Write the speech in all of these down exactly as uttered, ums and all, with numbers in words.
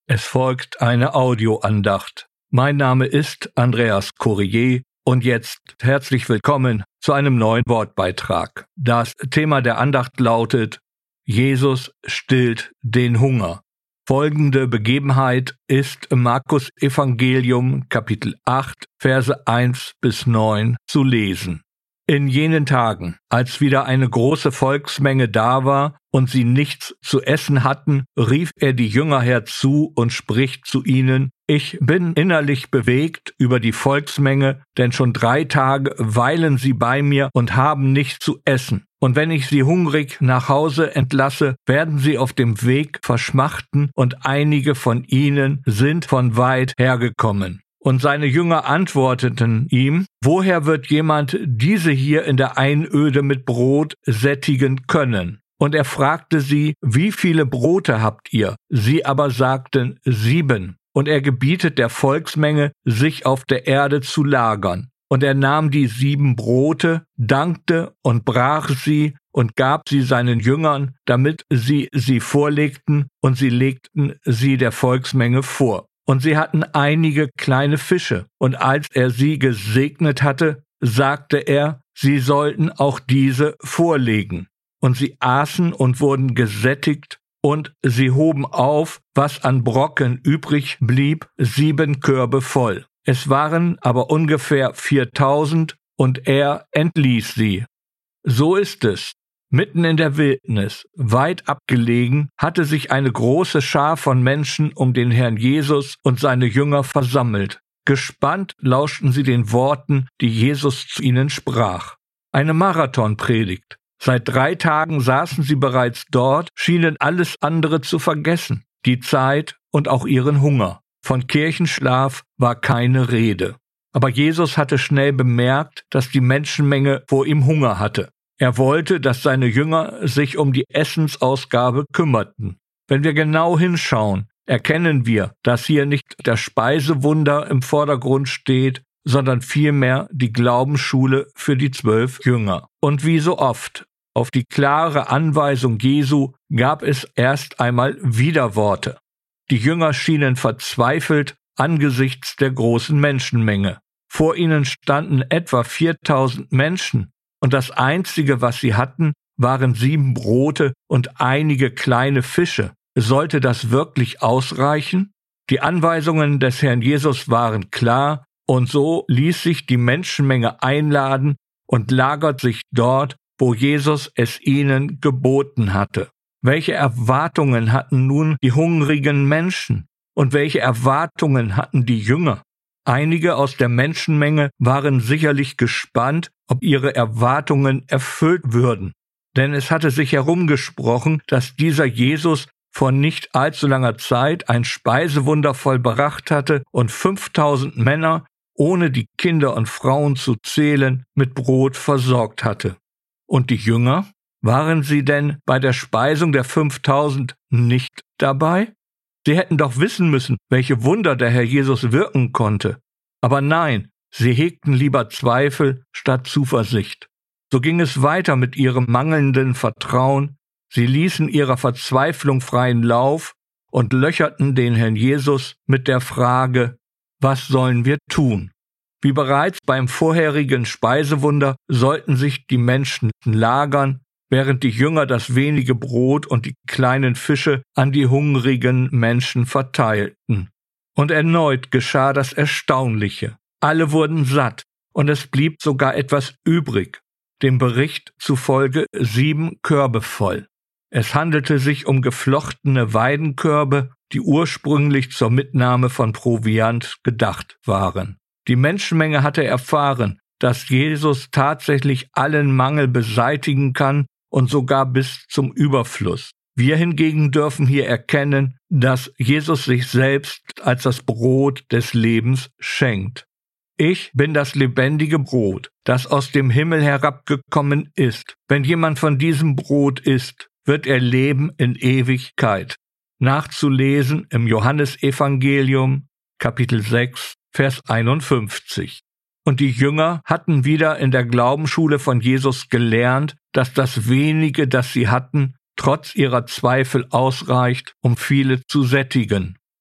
Es folgt eine Audioandacht. Mein Name ist Andreas Courier und jetzt herzlich willkommen zu einem neuen Wortbeitrag. Das Thema der Andacht lautet: Jesus stillt den Hunger. Folgende Begebenheit ist im Markus Evangelium Kapitel acht, Verse eins bis neun zu lesen. In jenen Tagen, als wieder eine große Volksmenge da war und sie nichts zu essen hatten, rief er die Jünger herzu und spricht zu ihnen: Ich bin innerlich bewegt über die Volksmenge, denn schon drei Tage weilen sie bei mir und haben nichts zu essen. Und wenn ich sie hungrig nach Hause entlasse, werden sie auf dem Weg verschmachten, und einige von ihnen sind von weit hergekommen. Und seine Jünger antworteten ihm: Woher wird jemand diese hier in der Einöde mit Brot sättigen können? Und er fragte sie: Wie viele Brote habt ihr? Sie aber sagten: Sieben. Und er gebietet der Volksmenge, sich auf der Erde zu lagern. Und er nahm die sieben Brote, dankte und brach sie und gab sie seinen Jüngern, damit sie sie vorlegten, und sie legten sie der Volksmenge vor. Und sie hatten einige kleine Fische, und als er sie gesegnet hatte, sagte er, sie sollten auch diese vorlegen. Und sie aßen und wurden gesättigt, und sie hoben auf, was an Brocken übrig blieb, sieben Körbe voll. Es waren aber ungefähr viertausend, und er entließ sie. So ist es. Mitten in der Wildnis, weit abgelegen, hatte sich eine große Schar von Menschen um den Herrn Jesus und seine Jünger versammelt. Gespannt lauschten sie den Worten, die Jesus zu ihnen sprach. Eine Marathonpredigt. Seit drei Tagen saßen sie bereits dort, schienen alles andere zu vergessen, die Zeit und auch ihren Hunger. Von Kirchenschlaf war keine Rede. Aber Jesus hatte schnell bemerkt, dass die Menschenmenge vor ihm Hunger hatte. Er wollte, dass seine Jünger sich um die Essensausgabe kümmerten. Wenn wir genau hinschauen, erkennen wir, dass hier nicht der Speisewunder im Vordergrund steht, sondern vielmehr die Glaubensschule für die zwölf Jünger. Und wie so oft, auf die klare Anweisung Jesu gab es erst einmal Widerworte. Die Jünger schienen verzweifelt angesichts der großen Menschenmenge. Vor ihnen standen etwa viertausend Menschen, und das Einzige, was sie hatten, waren sieben Brote und einige kleine Fische. Sollte das wirklich ausreichen? Die Anweisungen des Herrn Jesus waren klar, und so ließ sich die Menschenmenge einladen und lagert sich dort, wo Jesus es ihnen geboten hatte. Welche Erwartungen hatten nun die hungrigen Menschen? Und welche Erwartungen hatten die Jünger? Einige aus der Menschenmenge waren sicherlich gespannt, ob ihre Erwartungen erfüllt würden. Denn es hatte sich herumgesprochen, dass dieser Jesus vor nicht allzu langer Zeit ein Speisewunder vollbracht hatte und fünftausend Männer, ohne die Kinder und Frauen zu zählen, mit Brot versorgt hatte. Und die Jünger? Waren sie denn bei der Speisung der fünftausend nicht dabei? Sie hätten doch wissen müssen, welche Wunder der Herr Jesus wirken konnte. Aber nein, sie hegten lieber Zweifel statt Zuversicht. So ging es weiter mit ihrem mangelnden Vertrauen. Sie ließen ihrer Verzweiflung freien Lauf und löcherten den Herrn Jesus mit der Frage: Was sollen wir tun? Wie bereits beim vorherigen Speisewunder sollten sich die Menschen lagern, während die Jünger das wenige Brot und die kleinen Fische an die hungrigen Menschen verteilten. Und erneut geschah das Erstaunliche. Alle wurden satt, und es blieb sogar etwas übrig, dem Bericht zufolge sieben Körbe voll. Es handelte sich um geflochtene Weidenkörbe, die ursprünglich zur Mitnahme von Proviant gedacht waren. Die Menschenmenge hatte erfahren, dass Jesus tatsächlich allen Mangel beseitigen kann, und sogar bis zum Überfluss. Wir hingegen dürfen hier erkennen, dass Jesus sich selbst als das Brot des Lebens schenkt. Ich bin das lebendige Brot, das aus dem Himmel herabgekommen ist. Wenn jemand von diesem Brot isst, wird er leben in Ewigkeit. Nachzulesen im Johannesevangelium, Kapitel sechs, Vers einundfünfzig. Und die Jünger hatten wieder in der Glaubensschule von Jesus gelernt, dass das wenige, das sie hatten, trotz ihrer Zweifel ausreicht, um viele zu sättigen.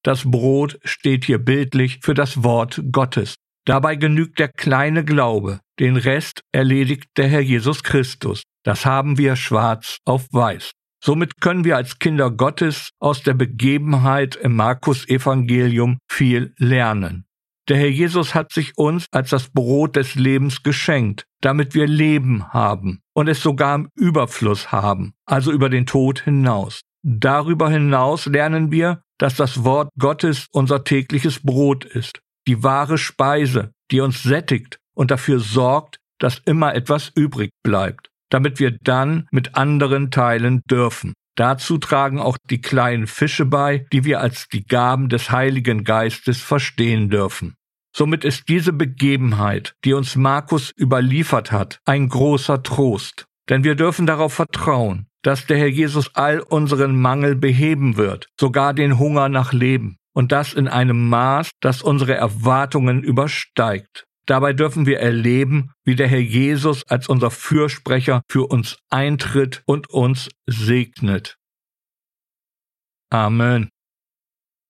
Das Brot steht hier bildlich für das Wort Gottes. Dabei genügt der kleine Glaube. Den Rest erledigt der Herr Jesus Christus. Das haben wir schwarz auf weiß. Somit können wir als Kinder Gottes aus der Begebenheit im Markus-Evangelium viel lernen. Der Herr Jesus hat sich uns als das Brot des Lebens geschenkt, damit wir Leben haben und es sogar im Überfluss haben, also über den Tod hinaus. Darüber hinaus lernen wir, dass das Wort Gottes unser tägliches Brot ist, die wahre Speise, die uns sättigt und dafür sorgt, dass immer etwas übrig bleibt, damit wir dann mit anderen teilen dürfen. Dazu tragen auch die kleinen Fische bei, die wir als die Gaben des Heiligen Geistes verstehen dürfen. Somit ist diese Begebenheit, die uns Markus überliefert hat, ein großer Trost. Denn wir dürfen darauf vertrauen, dass der Herr Jesus all unseren Mangel beheben wird, sogar den Hunger nach Leben, und das in einem Maß, das unsere Erwartungen übersteigt. Dabei dürfen wir erleben, wie der Herr Jesus als unser Fürsprecher für uns eintritt und uns segnet. Amen.